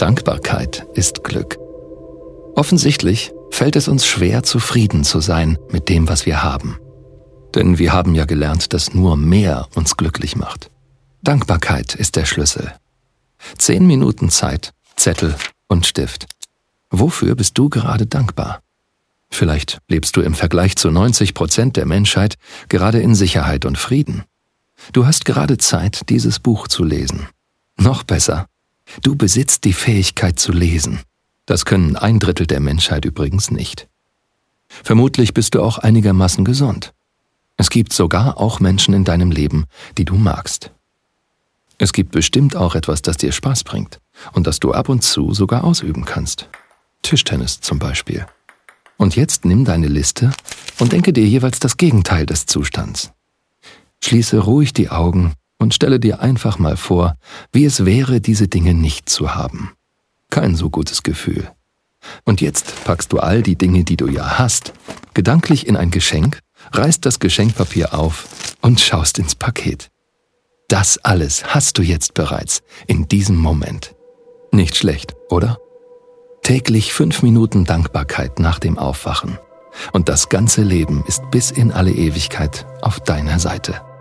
Dankbarkeit ist Glück. Offensichtlich fällt es uns schwer, zufrieden zu sein mit dem, was wir haben. Denn wir haben ja gelernt, dass nur mehr uns glücklich macht. Dankbarkeit ist der Schlüssel. 10 Minuten Zeit, Zettel und Stift. Wofür bist du gerade dankbar? Vielleicht lebst du im Vergleich zu 90% der Menschheit gerade in Sicherheit und Frieden. Du hast gerade Zeit, dieses Buch zu lesen. Noch besser, du besitzt die Fähigkeit zu lesen. Das können 1/3 der Menschheit übrigens nicht. Vermutlich bist du auch einigermaßen gesund. Es gibt sogar auch Menschen in deinem Leben, die du magst. Es gibt bestimmt auch etwas, das dir Spaß bringt und das du ab und zu sogar ausüben kannst. Tischtennis zum Beispiel. Und jetzt nimm deine Liste und denke dir jeweils das Gegenteil des Zustands. Schließe ruhig die Augen und stelle dir einfach mal vor, wie es wäre, diese Dinge nicht zu haben. Kein so gutes Gefühl. Und jetzt packst du all die Dinge, die du ja hast, gedanklich in ein Geschenk, reißt das Geschenkpapier auf und schaust ins Paket. Das alles hast du jetzt bereits, in diesem Moment. Nicht schlecht, oder? Täglich 5 Minuten Dankbarkeit nach dem Aufwachen. Und das ganze Leben ist bis in alle Ewigkeit auf deiner Seite.